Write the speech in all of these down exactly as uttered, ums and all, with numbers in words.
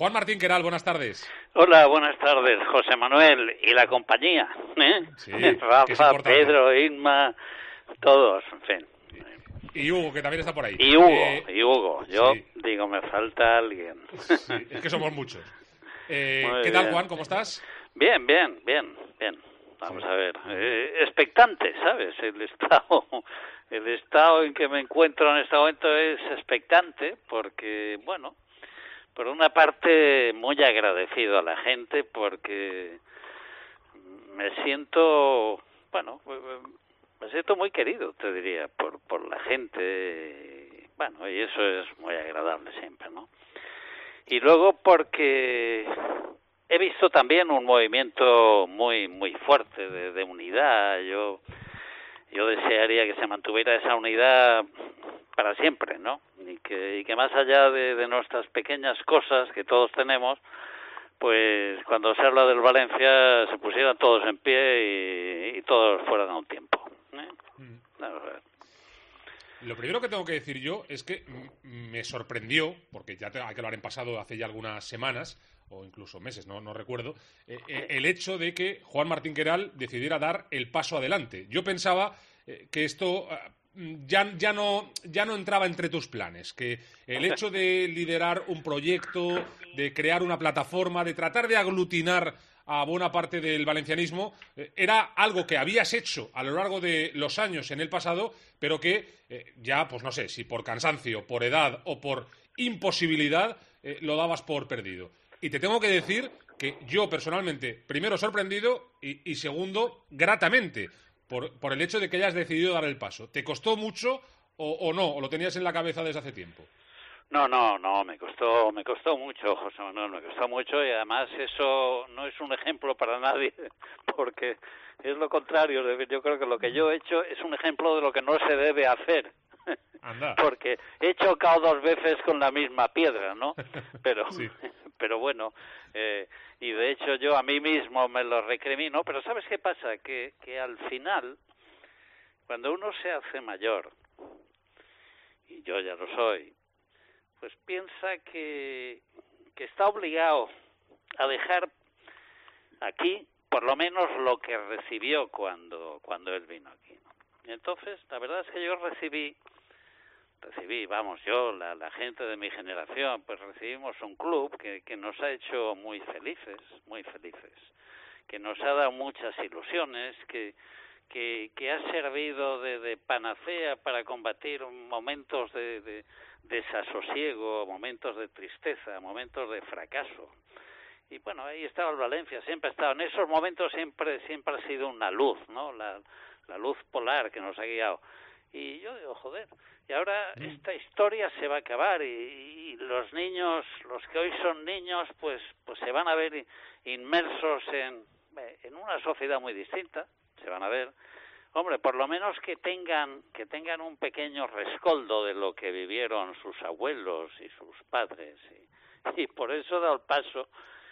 Juan Martín Queralt, buenas tardes. Hola, buenas tardes, José Manuel y la compañía, ¿eh? Sí, Rafa, Pedro, Inma, todos, en fin. Y Hugo, que también está por ahí. Y Hugo, eh, y Hugo. Yo sí. digo, me falta alguien. Sí, es que somos muchos. Eh, ¿Qué tal, Juan? ¿Cómo estás? Bien, bien, bien, bien. Vamos sí. a ver. Eh, expectante, ¿sabes? El estado, el estado en que me encuentro en este momento es expectante porque, bueno, por una parte muy agradecido a la gente porque me siento, bueno, me siento muy querido, te diría, por por la gente, bueno, y eso es muy agradable siempre, ¿no? Y luego porque he visto también un movimiento muy muy fuerte de, de unidad. Yo yo desearía que se mantuviera esa unidad para siempre, ¿no? Y que y que más allá de, de nuestras pequeñas cosas que todos tenemos, pues cuando se habla del Valencia se pusieran todos en pie y, y todos fueran a un tiempo, ¿eh? Mm. Vamos a ver. Lo primero que tengo que decir yo es que me sorprendió, porque ya hay que lo han pasado hace ya algunas semanas, o incluso meses, no, no recuerdo, eh, eh, el hecho de que Juan Martín Queralt decidiera dar el paso adelante. Yo pensaba eh, que esto eh, ya, ya, no, ya no entraba entre tus planes, que el hecho de liderar un proyecto, de crear una plataforma, de tratar de aglutinar a buena parte del valencianismo, eh, era algo que habías hecho a lo largo de los años en el pasado, pero que eh, ya, pues no sé, si por cansancio, por edad o por imposibilidad, eh, lo dabas por perdido. Y te tengo que decir que yo personalmente, primero sorprendido y, y segundo, gratamente, por, por el hecho de que hayas decidido dar el paso. ¿Te costó mucho o, o no? ¿O lo tenías en la cabeza desde hace tiempo? No, no, no, me costó, me costó mucho, José Manuel, me costó mucho y además eso no es un ejemplo para nadie, porque es lo contrario. Yo creo que lo que yo he hecho es un ejemplo de lo que no se debe hacer. Anda. Porque he chocado dos veces con la misma piedra, ¿no? Pero, sí. pero bueno, eh, y de hecho yo a mí mismo me lo recrimino, pero ¿sabes qué pasa? Que, que al final, cuando uno se hace mayor, y yo ya lo soy, pues piensa que, que está obligado a dejar aquí por lo menos lo que recibió cuando, cuando él vino aquí, ¿no? Y entonces, la verdad es que yo recibí, recibí, vamos, yo, la, la gente de mi generación, pues recibimos un club que, que nos ha hecho muy felices, muy felices, que nos ha dado muchas ilusiones, que que, que ha servido de, de panacea para combatir momentos de, de desasosiego, momentos de tristeza, momentos de fracaso. Y bueno, ahí estaba el Valencia, siempre ha estado. En esos momentos siempre siempre ha sido una luz, ¿no? La, la luz polar que nos ha guiado. Y yo digo, joder, y ahora esta historia se va a acabar y, y los niños, los que hoy son niños, pues pues se van a ver inmersos en, en una sociedad muy distinta. Se van a ver, hombre, por lo menos que tengan que tengan un pequeño rescoldo de lo que vivieron sus abuelos y sus padres y, y por eso he dado el paso.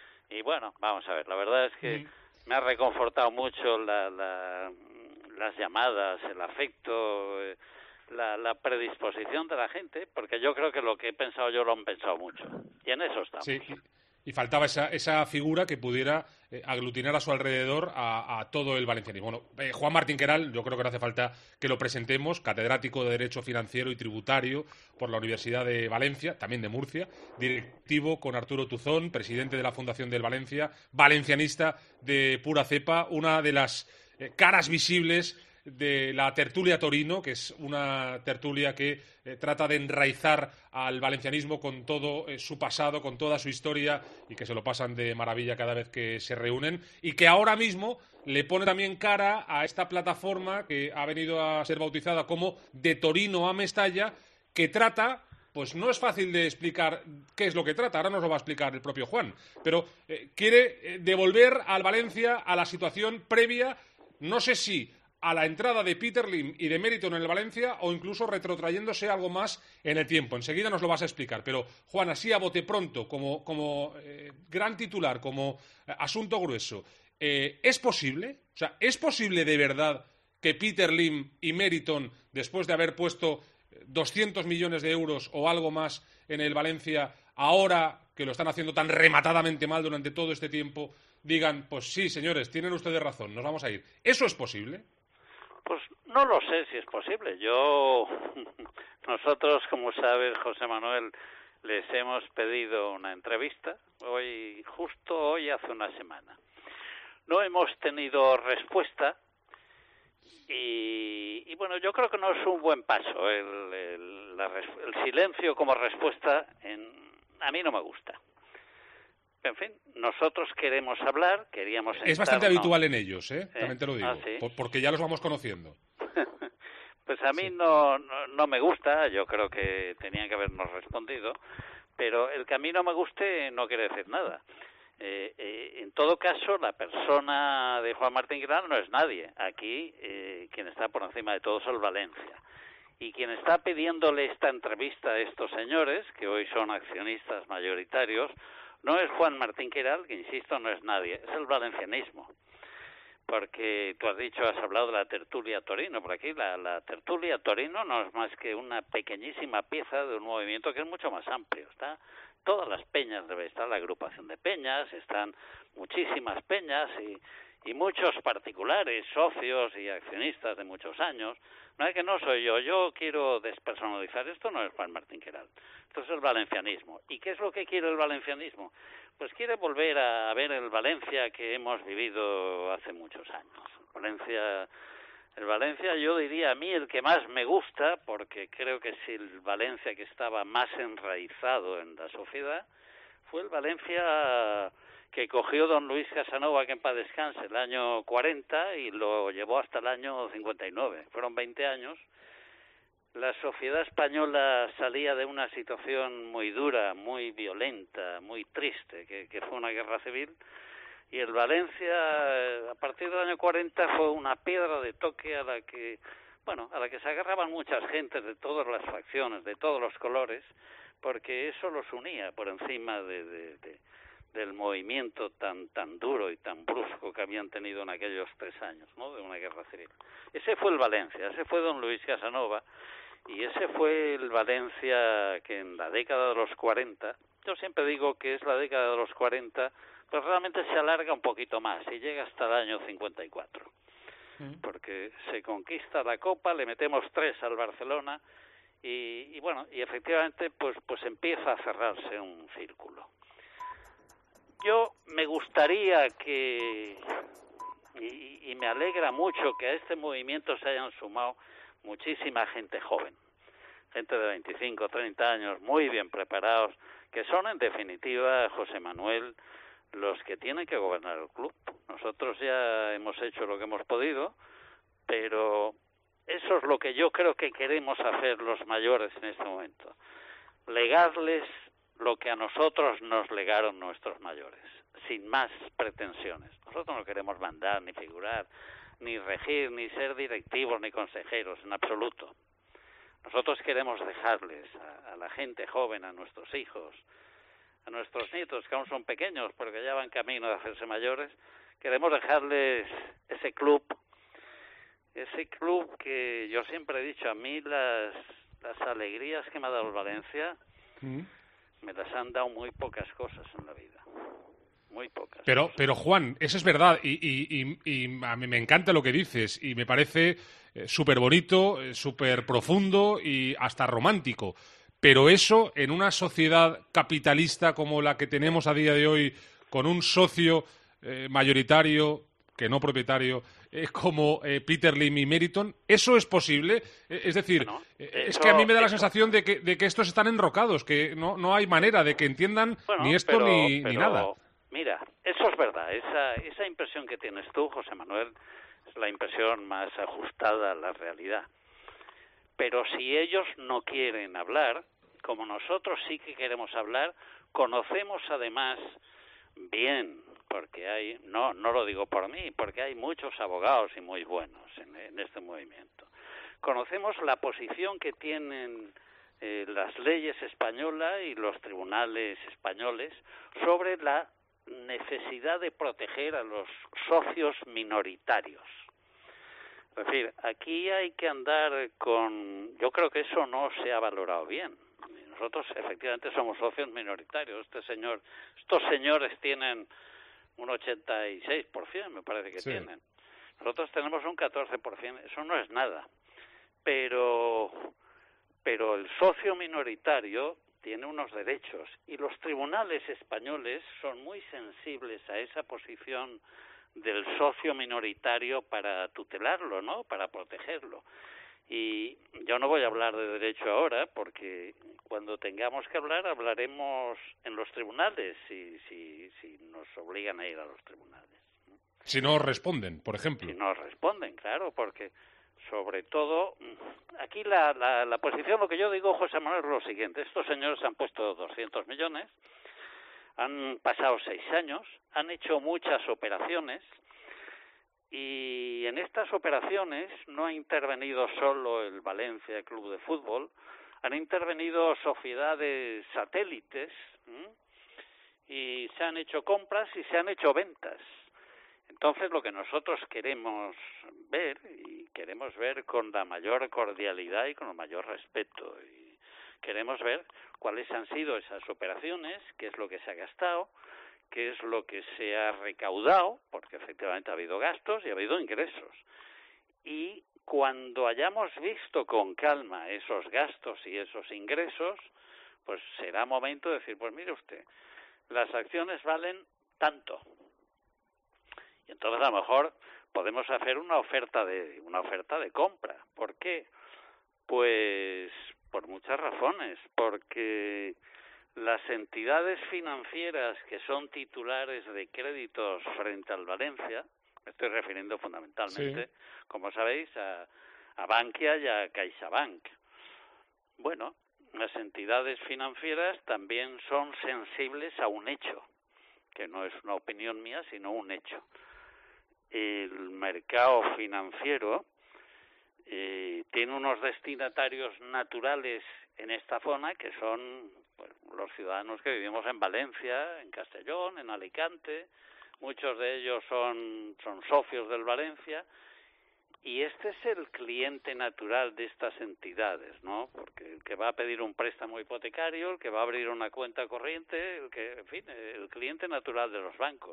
Y bueno, vamos a ver, la verdad es que me ha reconfortado mucho la, la, las llamadas, el afecto, la, la predisposición de la gente, porque yo creo que lo que he pensado yo lo han pensado mucho y en eso estamos. Sí. Y faltaba esa, esa figura que pudiera eh, aglutinar a su alrededor a, a todo el valencianismo. Bueno, eh, Juan Martín Queralt, yo creo que no hace falta que lo presentemos, catedrático de Derecho Financiero y Tributario por la Universidad de Valencia, también de Murcia, directivo con Arturo Tuzón, presidente de la Fundación del Valencia, valencianista de pura cepa, una de las eh, caras visibles de la tertulia Torino, que es una tertulia que eh, trata de enraizar al valencianismo con todo eh, su pasado, con toda su historia y que se lo pasan de maravilla cada vez que se reúnen y que ahora mismo le pone también cara a esta plataforma que ha venido a ser bautizada como De Torino a Mestalla, que trata... Pues no es fácil de explicar qué es lo que trata, ahora nos lo va a explicar el propio Juan, pero eh, quiere eh, devolver al Valencia a la situación previa, no sé si a la entrada de Peter Lim y de Meriton en el Valencia o incluso retrotrayéndose algo más en el tiempo. Enseguida nos lo vas a explicar. Pero, Juan, así a bote pronto, como, como eh, gran titular, como eh, asunto grueso, eh, ¿es posible? O sea, ¿es posible de verdad que Peter Lim y Meriton, después de haber puesto doscientos millones de euros o algo más en el Valencia, ahora que lo están haciendo tan rematadamente mal durante todo este tiempo, digan, pues sí, señores, tienen ustedes razón, nos vamos a ir. ¿Eso es posible? Pues no lo sé si es posible. Yo, nosotros, como sabes, José Manuel, les hemos pedido una entrevista, hoy, justo hoy hace una semana. No hemos tenido respuesta y, y bueno, yo creo que no es un buen paso. El, el, la, el silencio como respuesta en, a mí no me gusta. En fin, nosotros queremos hablar, queríamos sentarnos. Es bastante habitual en ellos, ¿eh? También te lo digo, ¿Ah, sí? por, porque ya los vamos conociendo. Pues a mí sí. no, no, no me gusta, yo creo que tenían que habernos respondido, pero el que a mí no me guste no quiere decir nada. Eh, eh, en todo caso, la persona de Juan Martín Guirao no es nadie. Aquí eh, quien está por encima de todo es el Valencia. Y quien está pidiéndole esta entrevista a estos señores, que hoy son accionistas mayoritarios, no es Juan Martín Guirao, que insisto, no es nadie, es el valencianismo. Porque tú has dicho, has hablado de la tertulia Torino, por aquí la, la tertulia Torino no es más que una pequeñísima pieza de un movimiento que es mucho más amplio. Está todas las peñas, debe estar la agrupación de peñas, están muchísimas peñas y, y muchos particulares, socios y accionistas de muchos años. No es que no soy yo, yo quiero despersonalizar, esto no es Juan Martín Guirao, esto es el valencianismo. ¿Y qué es lo que quiere el valencianismo? Pues quiere volver a ver el Valencia que hemos vivido hace muchos años. Valencia, el Valencia, yo diría a mí el que más me gusta, porque creo que es el Valencia que estaba más enraizado en la sociedad, fue el Valencia que cogió don Luis Casanova, que en paz descanse, el año cuarenta y lo llevó hasta el año cincuenta y nueve. Fueron veinte años. La sociedad española salía de una situación muy dura, muy violenta, muy triste, que, que fue una guerra civil, y el Valencia, a partir del año cuarenta, fue una piedra de toque a la que, bueno, a la que se agarraban muchas gentes de todas las facciones, de todos los colores, porque eso los unía por encima de, de, de, del movimiento tan tan duro y tan brusco que habían tenido en aquellos tres años, ¿no?, de una guerra civil. Ese fue el Valencia, ese fue don Luis Casanova, y ese fue el Valencia que en la década de los cuarenta, yo siempre digo que es la década de los cuarenta, pues realmente se alarga un poquito más y llega hasta el año cincuenta y cuatro. Porque se conquista la Copa, le metemos tres al Barcelona y, y bueno, y efectivamente pues pues empieza a cerrarse un círculo. Yo me gustaría que, y, y me alegra mucho que a este movimiento se hayan sumado muchísima gente joven, gente de veinticinco, treinta años, muy bien preparados, que son en definitiva, José Manuel, los que tienen que gobernar el club. Nosotros ya hemos hecho lo que hemos podido, pero eso es lo que yo creo que queremos hacer los mayores en este momento, legarles lo que a nosotros nos legaron nuestros mayores, sin más pretensiones. Nosotros no queremos mandar, ni figurar, ni regir, ni ser directivos, ni consejeros, en absoluto. Nosotros queremos dejarles a, a la gente joven, a nuestros hijos, a nuestros nietos, que aún son pequeños, porque ya van camino de hacerse mayores, queremos dejarles ese club, ese club que yo siempre he dicho, a mí las, las alegrías que me ha dado el Valencia, ¿Mm? me las han dado muy pocas cosas en la vida. Muy pocas. Pero, cosas. pero Juan, eso es verdad y, y, y, y a mí me encanta lo que dices y me parece eh, súper bonito, eh, súper profundo y hasta romántico. Pero eso en una sociedad capitalista como la que tenemos a día de hoy, con un socio eh, mayoritario, que no propietario, eh, como eh, Peter Lim y Meriton, ¿eso es posible? Eh, es decir, bueno, eh, es eso, que a mí me da la eso. sensación de que, de que estos están enrocados, que no, no hay manera de que entiendan bueno, ni esto pero, ni, pero, ni nada. Mira, eso es verdad. Esa, esa impresión que tienes tú, José Manuel, es la impresión más ajustada a la realidad. Pero si ellos no quieren hablar, como nosotros sí que queremos hablar, conocemos además bien, porque hay, no no lo digo por mí, porque hay muchos abogados y muy buenos en, en este movimiento. Conocemos la posición que tienen eh, las leyes españolas y los tribunales españoles sobre la necesidad de proteger a los socios minoritarios. Es decir, aquí hay que andar con... Yo creo que eso no se ha valorado bien. nosotros efectivamente somos socios minoritarios. Este señor, estos señores tienen un ochenta y seis por ciento, me parece que sí. tienen. Nosotros tenemos un catorce por ciento, eso no es nada. Pero, pero el socio minoritario tiene unos derechos y los tribunales españoles son muy sensibles a esa posición del socio minoritario para tutelarlo, ¿no? Para protegerlo. Y yo no voy a hablar de derecho ahora, porque cuando tengamos que hablar, hablaremos en los tribunales, si, si, si nos obligan a ir a los tribunales, ¿no? Si no responden, por ejemplo. Si no responden, claro, porque sobre todo, aquí la, la, la posición, lo que yo digo, José Manuel, es lo siguiente. Estos señores han puesto doscientos millones, han pasado seis años, han hecho muchas operaciones, y en estas operaciones no ha intervenido solo el Valencia Club de Fútbol, han intervenido sociedades satélites, ¿m? y se han hecho compras y se han hecho ventas. Entonces, lo que nosotros queremos ver, y queremos ver con la mayor cordialidad y con el mayor respeto, y queremos ver cuáles han sido esas operaciones, qué es lo que se ha gastado, qué es lo que se ha recaudado, porque efectivamente ha habido gastos y ha habido ingresos. Y cuando hayamos visto con calma esos gastos y esos ingresos, pues será momento de decir, pues mire usted, las acciones valen tanto. Y entonces a lo mejor podemos hacer una oferta de una oferta de compra. ¿Por qué? Pues por muchas razones, porque las entidades financieras que son titulares de créditos frente al Valencia, me estoy refiriendo fundamentalmente, sí, como sabéis, a, a Bankia y a CaixaBank. Bueno, las entidades financieras también son sensibles a un hecho, que no es una opinión mía, sino un hecho. El mercado financiero eh, tiene unos destinatarios naturales en esta zona que son pues, los ciudadanos que vivimos en Valencia, en Castellón, en Alicante. Muchos de ellos son, son socios del Valencia, y este es el cliente natural de estas entidades, ¿no? Porque el que va a pedir un préstamo hipotecario, el que va a abrir una cuenta corriente, el que, en fin, el cliente natural de los bancos.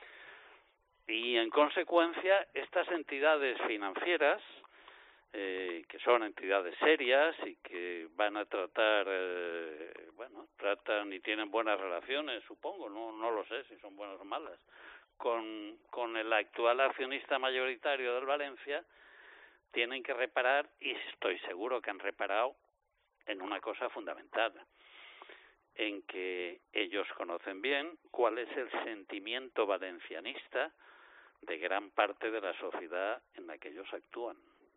Y en consecuencia, estas entidades financieras, eh, que son entidades serias y que van a tratar, eh, bueno, tratan y tienen buenas relaciones, supongo, no, no lo sé si son buenas o malas, con, con el actual accionista mayoritario del Valencia, tienen que reparar, y estoy seguro que han reparado, en una cosa fundamental, en que ellos conocen bien cuál es el sentimiento valencianista de gran parte de la sociedad en la que ellos actúan.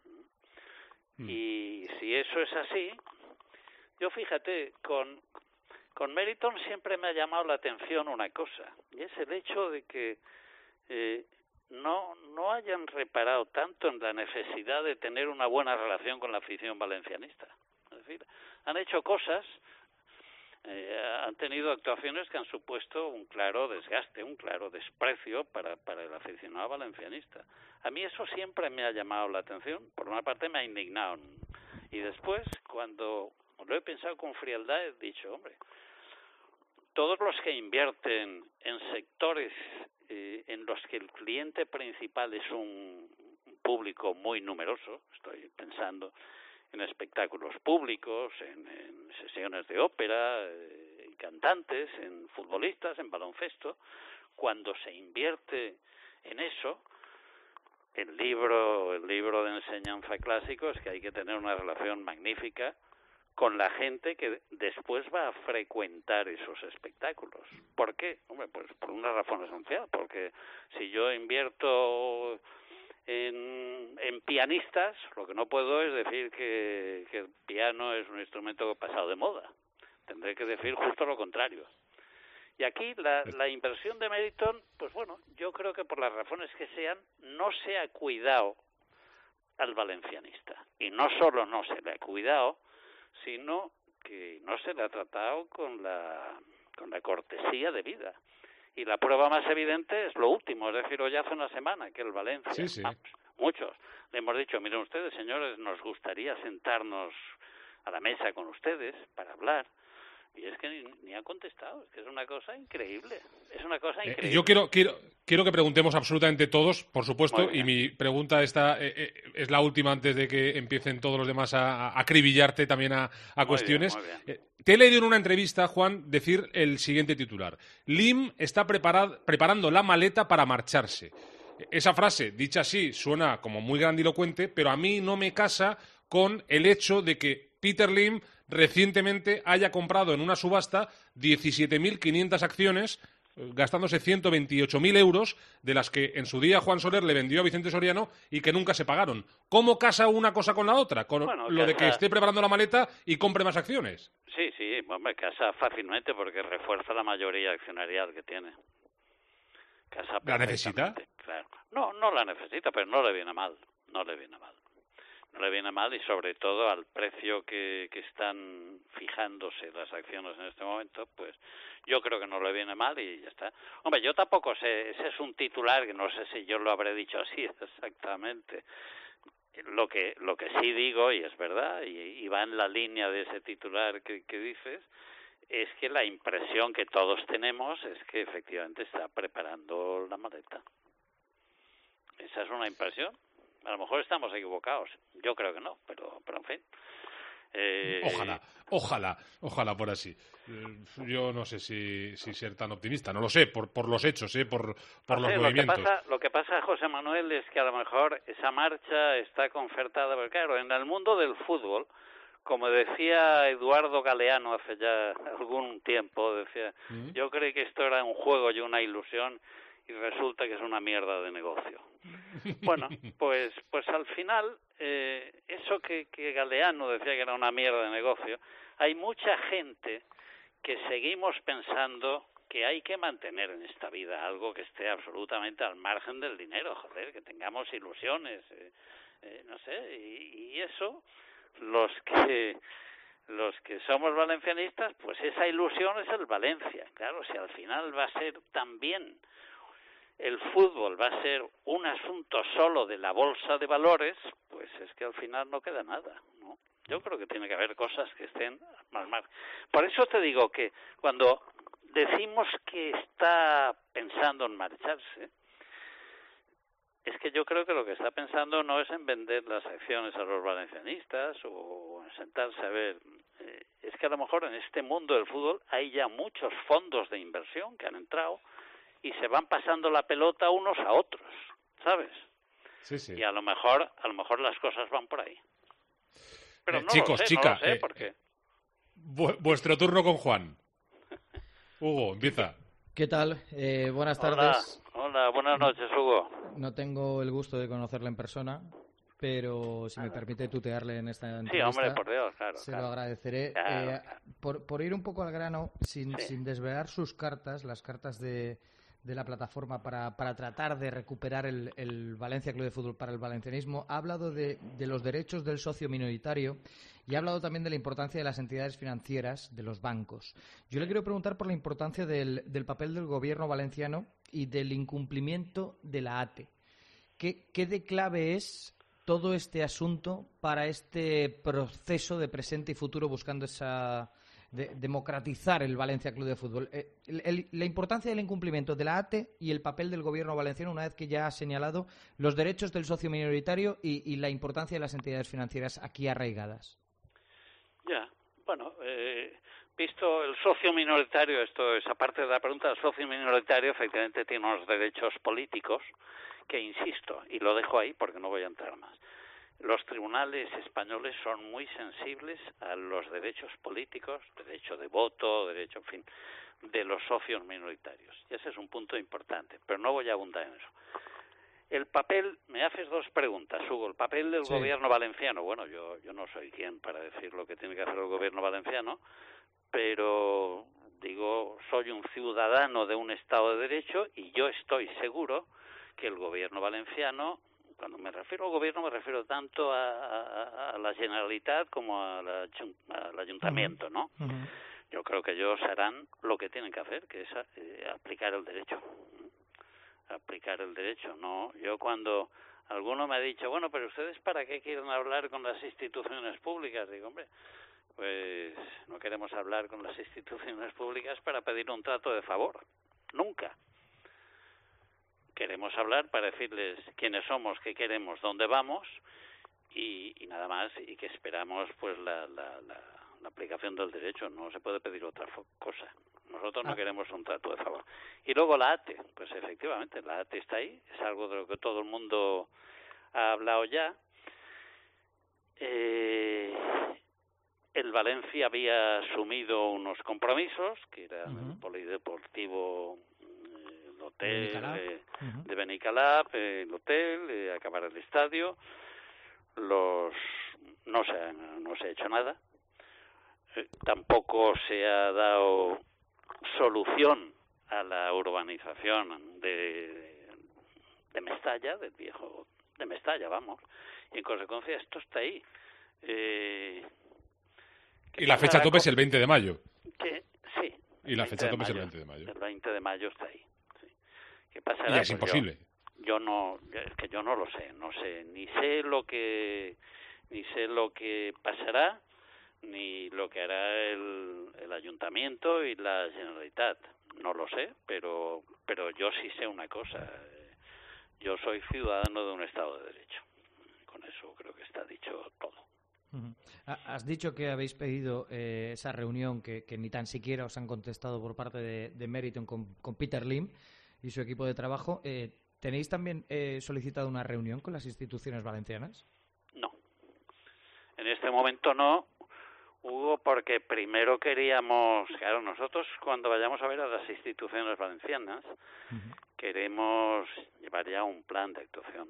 Mm. Y si eso es así, yo fíjate, con, con Meriton siempre me ha llamado la atención una cosa, y es el hecho de que eh, no, no hayan reparado tanto en la necesidad de tener una buena relación con la afición valencianista. Es decir, han hecho cosas, eh, han tenido actuaciones que han supuesto un claro desgaste, un claro desprecio para, para el aficionado valencianista. A mí eso siempre me ha llamado la atención, por una parte me ha indignado, y después, cuando lo he pensado con frialdad, he dicho, hombre, todos los que invierten en sectores eh, en los que el cliente principal es un público muy numeroso, estoy pensando en espectáculos públicos, en, en sesiones de ópera, eh, en cantantes, en futbolistas, en baloncesto, cuando se invierte en eso, el libro, el libro de enseñanza clásico es que hay que tener una relación magnífica con la gente que después va a frecuentar esos espectáculos. ¿Por qué? Hombre, pues por una razón esencial, porque si yo invierto en, en pianistas, lo que no puedo es decir que, que el piano es un instrumento pasado de moda. Tendré que decir justo lo contrario. Y aquí la, la inversión de Meriton, pues bueno, yo creo que por las razones que sean, no se ha cuidado al valencianista. Y no solo no se le ha cuidado, sino que no se le ha tratado con la, con la cortesía debida. Y la prueba más evidente es lo último, es decir, hoy hace una semana que el Valencia, sí, sí. Vamos, muchos, le hemos dicho, miren ustedes, señores, nos gustaría sentarnos a la mesa con ustedes para hablar, Y es que ni, ni ha contestado, es que es una cosa increíble, es una cosa increíble. Eh, yo quiero, quiero, quiero que preguntemos absolutamente todos, por supuesto, y mi pregunta esta eh, eh, es la última antes de que empiecen todos los demás a, a acribillarte también a, a muy cuestiones. Bien, muy bien. Eh, te he leído en una entrevista, Juan, decir el siguiente titular. Lim está preparad, preparando la maleta para marcharse. Esa frase, dicha así, suena como muy grandilocuente, pero a mí no me casa con el hecho de que Peter Lim recientemente haya comprado en una subasta diecisiete mil quinientas acciones, gastándose ciento veintiocho mil euros, de las que en su día Juan Soler le vendió a Vicente Soriano y que nunca se pagaron. ¿Cómo casa una cosa con la otra? Con bueno, lo casa... de que esté preparando la maleta y compre más acciones. Sí, sí, hombre, casa fácilmente porque refuerza la mayoría accionarial que tiene. Casa ¿La necesita? Claro. No, no la necesita, pero no le viene mal, no le viene mal. No le viene mal y sobre todo al precio que, que están fijándose las acciones en este momento, pues yo creo que no le viene mal y ya está. Hombre, yo tampoco sé, ese es un titular que no sé si yo lo habré dicho así exactamente. Lo que lo que sí digo, y es verdad, y, y va en la línea de ese titular que, que dices, es que la impresión que todos tenemos es que efectivamente está preparando la maleta. Esa es una impresión. A lo mejor estamos equivocados. Yo creo que no, pero, pero en fin. Eh... Ojalá, ojalá, ojalá por así. Yo no sé si, si ser tan optimista, no lo sé, por, por los hechos, ¿eh? por, por no los sé, movimientos. Lo que, pasa, lo que pasa, José Manuel, es que a lo mejor esa marcha está concertada, porque claro, en el mundo del fútbol, como decía Eduardo Galeano hace ya algún tiempo, decía, ¿Mm? yo creí que esto era un juego y una ilusión, y resulta que es una mierda de negocio. Bueno, pues pues al final, eh, eso que, que Galeano decía que era una mierda de negocio, hay mucha gente que seguimos pensando que hay que mantener en esta vida algo que esté absolutamente al margen del dinero, joder, que tengamos ilusiones, eh, eh, no sé, y, y eso, los que los que somos valencianistas, pues esa ilusión es el Valencia. Claro, si al final va a ser también el fútbol va a ser un asunto solo de la bolsa de valores, pues es que al final no queda nada, ¿no? Yo creo que tiene que haber cosas que estén más mal. Por eso te digo que cuando decimos que está pensando en marcharse, es que yo creo que lo que está pensando no es en vender las acciones a los valencianistas o en sentarse a ver. Eh, es que a lo mejor en este mundo del fútbol hay ya muchos fondos de inversión que han entrado y se van pasando la pelota unos a otros, ¿sabes? Sí, sí. Y a lo mejor, a lo mejor las cosas van por ahí. Pero eh, no chicos, lo sé, chica, no lo sé, eh, ¿por qué? vu- vuestro turno con Juan. Hugo, empieza. ¿Qué tal? Eh, buenas Hola, tardes. hola, buenas noches, Hugo. No tengo el gusto de conocerle en persona, pero si me permite tutearle en esta entrevista, sí, hombre, por Dios, claro, se claro. lo agradeceré. Claro, eh, claro. Por, por ir un poco al grano, sin, Sí. sin desvelar sus cartas, las cartas de, de la plataforma para, para tratar de recuperar el, el Valencia Club de Fútbol para el valencianismo, ha hablado de, de los derechos del socio minoritario y ha hablado también de la importancia de las entidades financieras, de los bancos. Yo le quiero preguntar por la importancia del, del papel del gobierno valenciano y del incumplimiento de la A T E. ¿Qué, qué de clave es todo este asunto para este proceso de presente y futuro buscando esa de, democratizar el Valencia Club de Fútbol? Eh, el, el, la importancia del incumplimiento de la A T E y el papel del gobierno valenciano una vez que ya ha señalado los derechos del socio minoritario y, y la importancia de las entidades financieras aquí arraigadas. Ya, bueno, eh, visto el socio minoritario, esto es aparte de la pregunta, el socio minoritario efectivamente tiene unos derechos políticos que, insisto, y lo dejo ahí porque no voy a entrar más, los tribunales españoles son muy sensibles a los derechos políticos, derecho de voto, derecho, en fin, de los socios minoritarios. Y ese es un punto importante, pero no voy a abundar en eso. El papel, me haces dos preguntas, Hugo. El papel del sí. gobierno valenciano, bueno, yo yo no soy quien para decir lo que tiene que hacer el gobierno valenciano, pero digo, soy un ciudadano de un Estado de Derecho y yo estoy seguro que el gobierno valenciano, cuando me refiero al gobierno me refiero tanto a, a, a la Generalitat como a la, al Ayuntamiento, ¿no? Uh-huh. Yo creo que ellos harán lo que tienen que hacer, que es eh, aplicar el derecho. aplicar el derecho, no. Yo cuando alguno me ha dicho, bueno, pero ustedes para qué quieren hablar con las instituciones públicas, digo, hombre, pues no queremos hablar con las instituciones públicas para pedir un trato de favor, nunca. Queremos hablar para decirles quiénes somos, qué queremos, dónde vamos y, y nada más, y que esperamos pues la, la, la, la aplicación del derecho. No se puede pedir otra cosa. Nosotros no ah. queremos un trato de favor. Y luego la A T E, pues efectivamente, la A T E está ahí, es algo de lo que todo el mundo ha hablado ya. Eh, el Valencia había asumido unos compromisos, que eran uh-huh. el polideportivo, eh, el hotel eh, uh-huh. de Benicalap, eh, el hotel, eh, acabar el estadio. Los no se ha, no se ha hecho nada. Eh, tampoco se ha dado solución a la urbanización de, de Mestalla, del viejo de Mestalla, vamos, y en consecuencia esto está ahí. Eh, y la fecha tope con... es el veinte de mayo. Que, sí. Y la fecha tope es el veinte de mayo. El veinte de mayo está ahí. Sí. ¿Qué pasará? Y es pues imposible. Yo, yo no, es que yo no lo sé, no sé, ni sé lo que, ni sé lo que pasará, ni lo que hará el, el ayuntamiento y la Generalitat. No lo sé, pero pero yo sí sé una cosa. Yo soy ciudadano de un Estado de Derecho. Con eso creo que está dicho todo. Uh-huh. Has dicho que habéis pedido eh, esa reunión que, que ni tan siquiera os han contestado por parte de, de Meriton con, con Peter Lim y su equipo de trabajo. Eh, ¿Tenéis también eh, solicitado una reunión con las instituciones valencianas? No. En este momento no. Hugo, porque primero queríamos, claro, nosotros cuando vayamos a ver a las instituciones valencianas, uh-huh. queremos llevar ya un plan de actuación.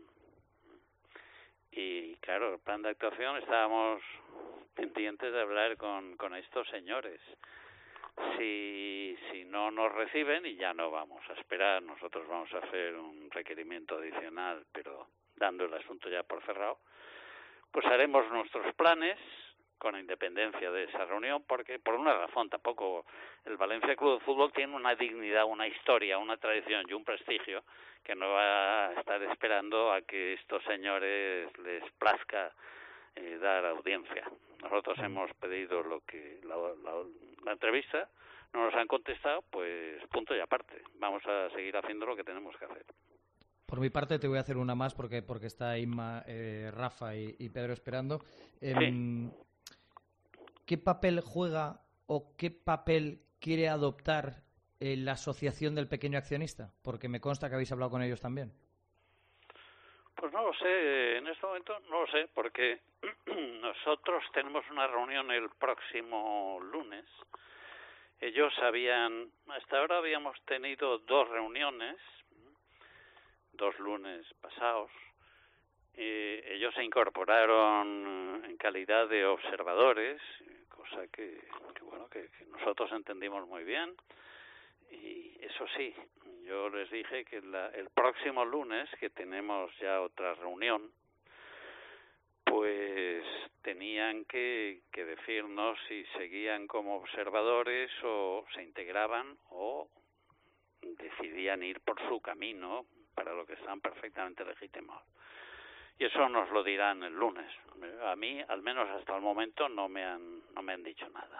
Y claro, el plan de actuación estábamos pendientes de hablar con, con estos señores. Si, si no nos reciben, y ya no vamos a esperar, nosotros vamos a hacer un requerimiento adicional, pero dando el asunto ya por cerrado, pues haremos nuestros planes con independencia de esa reunión, porque por una razón tampoco el Valencia Club de Fútbol tiene una dignidad, una historia, una tradición y un prestigio que no va a estar esperando a que estos señores les plazca eh, dar audiencia. Nosotros hemos pedido lo que la, la, la entrevista, no nos han contestado, pues punto y aparte. Vamos a seguir haciendo lo que tenemos que hacer. Por mi parte te voy a hacer una más porque porque está Inma, eh, Rafa y, y Pedro esperando. Eh, sí. ¿Qué papel juega o qué papel quiere adoptar eh, la asociación del pequeño accionista? Porque me consta que habéis hablado con ellos también. Pues no lo sé, en este momento no lo sé, porque nosotros tenemos una reunión el próximo lunes. Ellos habían, hasta ahora habíamos tenido dos reuniones, dos lunes pasados. Eh, ellos se incorporaron en calidad de observadores, cosa que, que bueno, que, que nosotros entendimos muy bien. Y eso sí, yo les dije que la, el próximo lunes, que tenemos ya otra reunión, pues tenían que, que decirnos si seguían como observadores o se integraban o decidían ir por su camino, para lo que están perfectamente legítimos. Y eso nos lo dirán el lunes. A mí, al menos hasta el momento, no me han, no me han dicho nada.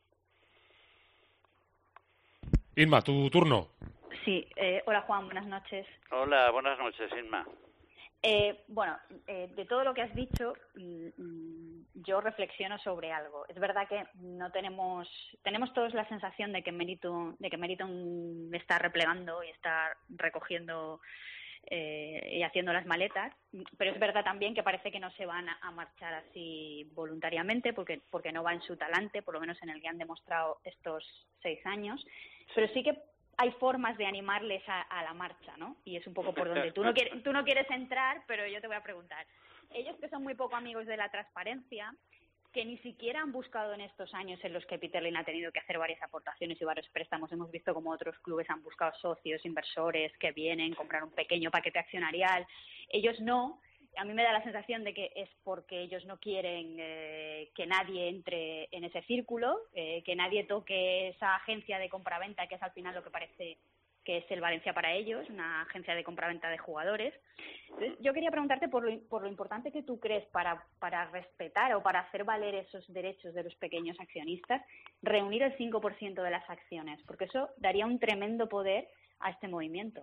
Inma, tu turno. Sí, eh, hola Juan, buenas noches. Hola, buenas noches, Inma. Eh, bueno, eh, de todo lo que has dicho, mm, yo reflexiono sobre algo. Es verdad que no tenemos, tenemos todos la sensación de que Meriton, de que Meriton está replegando y está recogiendo eh, y haciendo las maletas, pero es verdad también que parece que no se van a, a marchar así voluntariamente, porque porque no va en su talante, por lo menos en el que han demostrado estos seis años, pero sí que hay formas de animarles a, a la marcha, ¿no? Y es un poco por donde tú no quieres, tú no quieres entrar, pero yo te voy a preguntar. Ellos, que son muy poco amigos de la transparencia, que ni siquiera han buscado en estos años en los que Peter Lim ha tenido que hacer varias aportaciones y varios préstamos. Hemos visto como otros clubes han buscado socios, inversores que vienen, comprar un pequeño paquete accionarial. Ellos no. A mí me da la sensación de que es porque ellos no quieren eh, que nadie entre en ese círculo, eh, que nadie toque esa agencia de compraventa, que es al final lo que parece que es el Valencia para ellos, una agencia de compraventa de jugadores. Entonces, yo quería preguntarte por lo, por lo importante que tú crees para, para respetar o para hacer valer esos derechos de los pequeños accionistas, reunir el cinco por ciento de las acciones, porque eso daría un tremendo poder a este movimiento.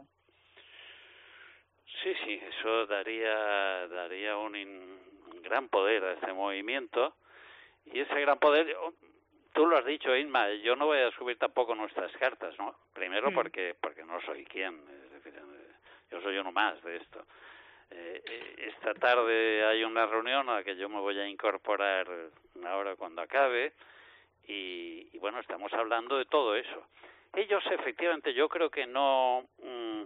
Sí, sí, eso daría, daría un, in, un gran poder a este movimiento, y ese gran poder... Tú lo has dicho, Inma, yo no voy a subir tampoco nuestras cartas, ¿no? Primero mm. porque porque no soy quien, es decir, yo soy uno más de esto. Eh, esta tarde hay una reunión a la que yo me voy a incorporar ahora cuando acabe, y, y bueno, estamos hablando de todo eso. Ellos efectivamente yo creo que no... Mmm,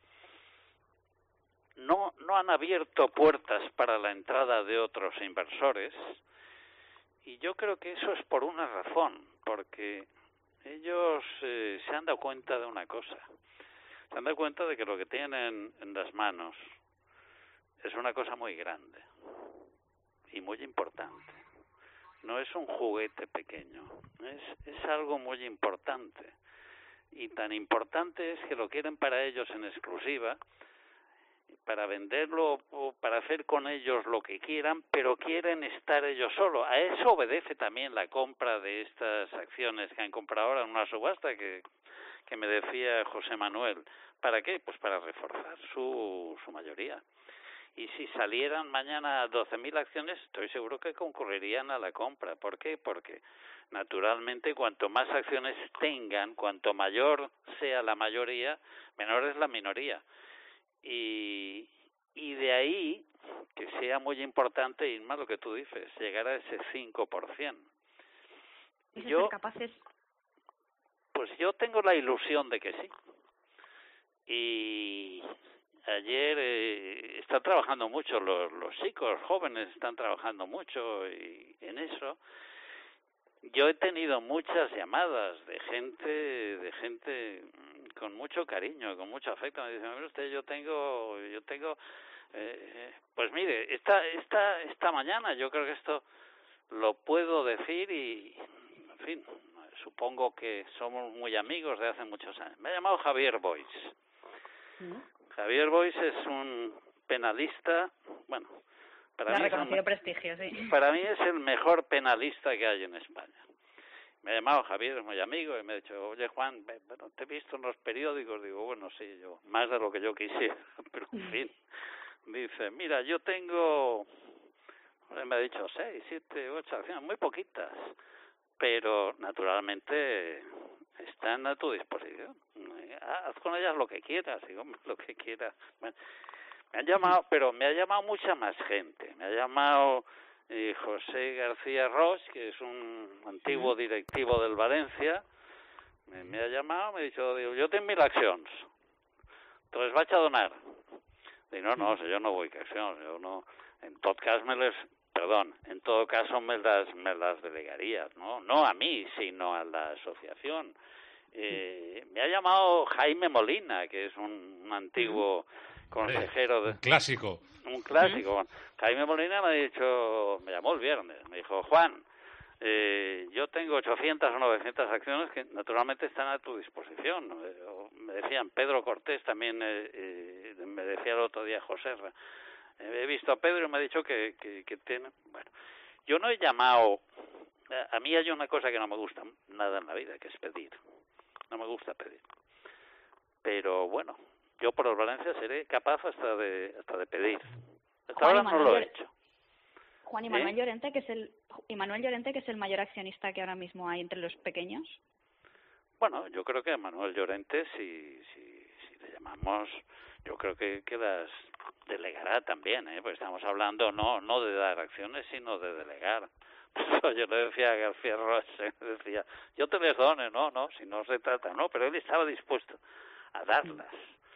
no, no han abierto puertas para la entrada de otros inversores. Y yo creo que eso es por una razón, porque ellos eh, se han dado cuenta de una cosa. Se han dado cuenta de que lo que tienen en las manos es una cosa muy grande y muy importante. No es un juguete pequeño, es, es algo muy importante. Y tan importante es que lo quieren para ellos en exclusiva, para venderlo o para hacer con ellos lo que quieran, pero quieren estar ellos solos. A eso obedece también la compra de estas acciones que han comprado ahora en una subasta que, que me decía José Manuel. ¿Para qué? Pues para reforzar su, su mayoría. Y si salieran mañana doce mil acciones, estoy seguro que concurrirían a la compra. ¿Por qué? Porque naturalmente cuanto más acciones tengan, cuanto mayor sea la mayoría, menor es la minoría. Y, y de ahí que sea muy importante, Irma, lo que tú dices, llegar a ese cinco por ciento. ¿Y yo, ser capaces? Pues yo tengo la ilusión de que sí. Y ayer eh, están trabajando mucho, los, los chicos jóvenes están trabajando mucho y en eso. Yo he tenido muchas llamadas de gente, de gente con mucho cariño, con mucho afecto. Me dicen, mire usted, yo tengo, yo tengo, eh, pues mire, esta, esta, esta mañana yo creo que esto lo puedo decir y, en fin, supongo que somos muy amigos de hace muchos años. Me ha llamado Javier Boix. ¿Mm? Javier Boix es un penalista, bueno, para mí, reconocido un, prestigio, sí. Para mí es el mejor penalista que hay en España. Me ha llamado Javier, es muy amigo, y me ha dicho, oye Juan, bueno, te he visto en los periódicos. Digo, bueno, sí, yo más de lo que yo quisiera, pero en fin. Dice, mira, yo tengo, me ha dicho seis, siete, ocho acciones, muy poquitas, pero naturalmente están a tu disposición. Haz con ellas lo que quieras, digo, lo que quieras. Bueno, me han llamado, pero me ha llamado mucha más gente. Me ha llamado eh, José García Roig, que es un antiguo directivo del Valencia. Me, me ha llamado, me ha dicho, digo, yo tengo mil acciones. Entonces, ¿vas a donar? Digo, no, no, si yo no voy a acciones, yo no. En todo caso me les, perdón, en todo caso me las, me las delegarías, ¿no? No a mí, sino a la asociación. Eh, me ha llamado Jaime Molina, que es un, un antiguo consejero de... Un clásico. Un clásico. Uh-huh. Jaime Molina me ha dicho, me llamó el viernes, me dijo, Juan, eh, yo tengo ochocientas o novecientas acciones que naturalmente están a tu disposición. Me decían, Pedro Cortés también, eh, eh, me decía el otro día José, eh, he visto a Pedro y me ha dicho que, que, que tiene... Bueno, yo no he llamado... A mí hay una cosa que no me gusta nada en la vida, que es pedir. No me gusta pedir. Pero bueno, yo por Valencia seré capaz hasta de hasta de pedir. Hasta ahora no lo he hecho. Juan y Manuel ¿Eh? Llorente, que es el y Manuel Llorente, que es el mayor accionista que ahora mismo hay entre los pequeños. Bueno, yo creo que a Manuel Llorente, si si, si le llamamos, yo creo que, que las delegará también, ¿eh? Pues estamos hablando no no de dar acciones, sino de delegar. Yo le decía a García Roig, decía, yo te les dono, no, no, si no se trata, no, pero él estaba dispuesto a darlas.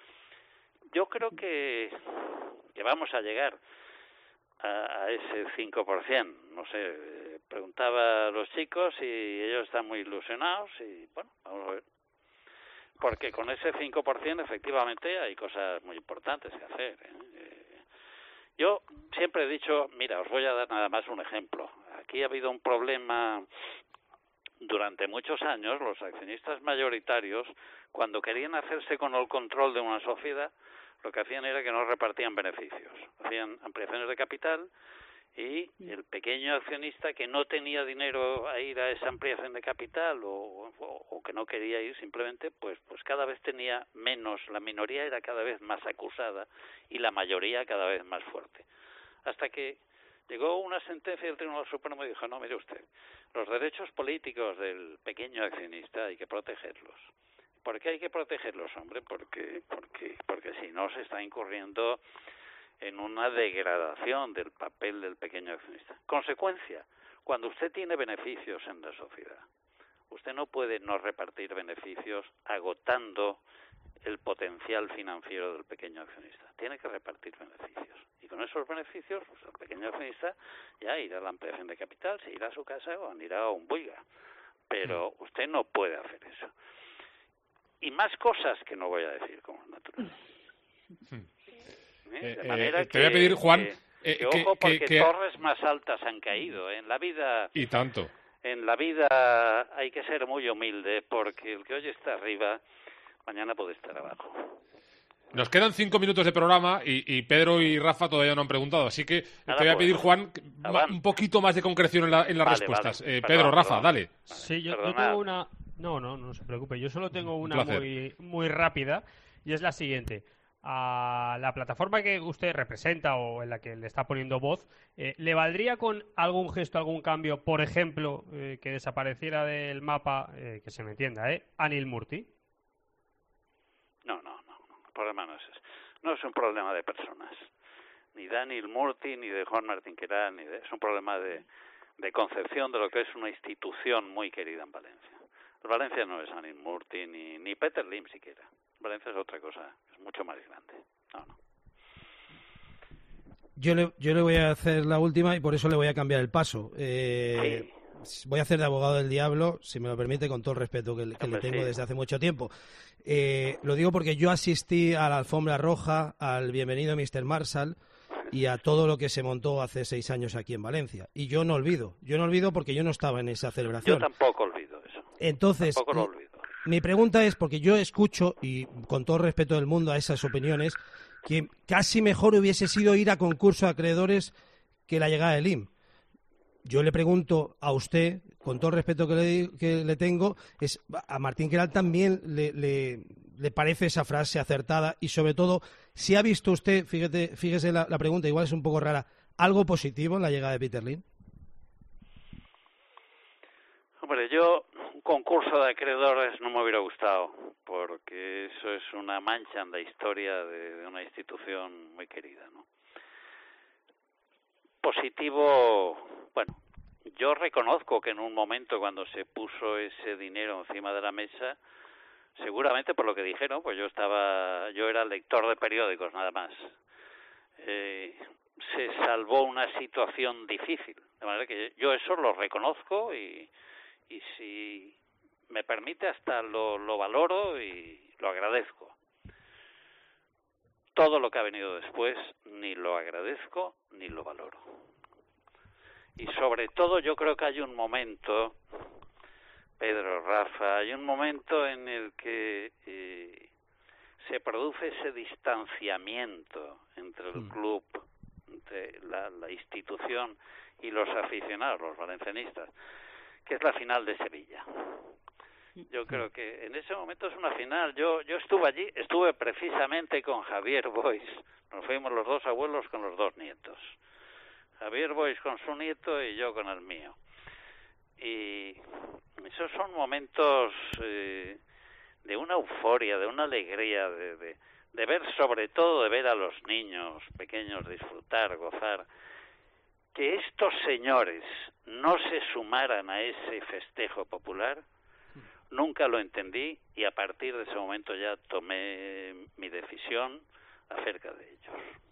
Yo creo que, que vamos a llegar a, a ese cinco por ciento, no sé, preguntaba a los chicos y ellos están muy ilusionados y bueno, vamos a ver. Porque con ese cinco por ciento efectivamente hay cosas muy importantes que hacer, ¿eh? Yo siempre he dicho, mira, os voy a dar nada más un ejemplo. Aquí ha habido un problema durante muchos años los accionistas mayoritarios, cuando querían hacerse con el control de una sociedad, lo que hacían era que no repartían beneficios, hacían ampliaciones de capital y el pequeño accionista que no tenía dinero a ir a esa ampliación de capital o, o, o que no quería ir simplemente, pues pues cada vez tenía menos, la minoría era cada vez más acusada y la mayoría cada vez más fuerte. Hasta que llegó una sentencia del Tribunal Supremo y dijo, no, mire usted, los derechos políticos del pequeño accionista hay que protegerlos. ¿Por qué hay que protegerlos, hombre? Porque, porque, porque si no se está incurriendo en una degradación del papel del pequeño accionista. Consecuencia, cuando usted tiene beneficios en la sociedad, usted no puede no repartir beneficios agotando el potencial financiero del pequeño accionista. Tiene que repartir beneficios. Y con esos beneficios, pues el pequeño accionista ya irá a la ampliación de capital, se irá a su casa o irá a un buiga. Pero usted no puede hacer eso. Y más cosas que no voy a decir, como es natural. ¿Eh? De manera eh, te voy a pedir, Juan, que, eh, que, ojo, que, porque que, torres más altas han caído. En la vida... Y tanto. En la vida hay que ser muy humilde, porque el que hoy está arriba, mañana puede estar abajo. Nos quedan cinco minutos de programa y, y Pedro y Rafa todavía no han preguntado, así que Nada, te voy a pedir, pues, Juan, Avan. un poquito más de concreción en, la, en las vale, respuestas. Vale. Eh, Pedro, perdón, Rafa, perdón. dale. Sí, yo, yo tengo una... No, no, no se preocupe. Yo solo tengo una un muy, muy rápida y es la siguiente. A la plataforma que usted representa o en la que le está poniendo voz, eh, ¿le valdría con algún gesto, algún cambio, por ejemplo, eh, que desapareciera del mapa, eh, que se me entienda, eh, Anil Murthy? No, no, no, no. El problema no es ese. No es un problema de personas. Ni de Anil Murthy, ni de Juan Martín Queralt, ni de... es un problema de, de concepción de lo que es una institución muy querida en Valencia. Valencia no es Anil Murthy ni, ni Peter Lim siquiera. Valencia es otra cosa, es mucho más grande. No, no. Yo le, yo le voy a hacer la última y por eso le voy a cambiar el paso. Eh, sí. Voy a hacer de abogado del diablo, si me lo permite, con todo el respeto que, que Hombre, le tengo sí. desde hace mucho tiempo. Eh, lo digo porque yo asistí a la alfombra roja, al bienvenido mister Marshall y a todo lo que se montó hace seis años aquí en Valencia. Y yo no olvido, yo no olvido porque yo no estaba en esa celebración. Yo tampoco olvido eso. Entonces, tampoco lo olvido. Mi pregunta es, porque yo escucho, y con todo respeto del mundo a esas opiniones, que casi mejor hubiese sido ir a concurso de acreedores que la llegada del I M. Yo le pregunto a usted, con todo el respeto que le, que le tengo, es a Martín Queralt también le, le, le parece esa frase acertada y sobre todo, si ha visto usted, fíjate, fíjese la, la pregunta, igual es un poco rara, ¿algo positivo en la llegada de Peter Lim? Hombre, yo un concurso de acreedores no me hubiera gustado, porque eso es una mancha en la historia de, de una institución muy querida, ¿no? Positivo, bueno, yo reconozco que en un momento cuando se puso ese dinero encima de la mesa, seguramente por lo que dijeron, pues yo estaba, yo era lector de periódicos nada más, eh, se salvó una situación difícil, de manera que yo eso lo reconozco y y si me permite hasta lo, lo valoro y lo agradezco. Todo lo que ha venido después ni lo agradezco ni lo valoro. Y sobre todo yo creo que hay un momento, Pedro, Rafa, hay un momento en el que eh, se produce ese distanciamiento entre el club, entre la, la institución y los aficionados, los valencianistas, que es la final de Sevilla. Yo creo que en ese momento es una final. Yo yo estuve allí, estuve precisamente con Javier Boix. Nos fuimos los dos abuelos con los dos nietos. Javier Boix con su nieto y yo con el mío. Y esos son momentos eh, de una euforia, de una alegría, de, de, de ver, sobre todo de ver a los niños pequeños disfrutar, gozar. Que estos señores no se sumaran a ese festejo popular, nunca lo entendí y a partir de ese momento ya tomé mi decisión acerca de ellos.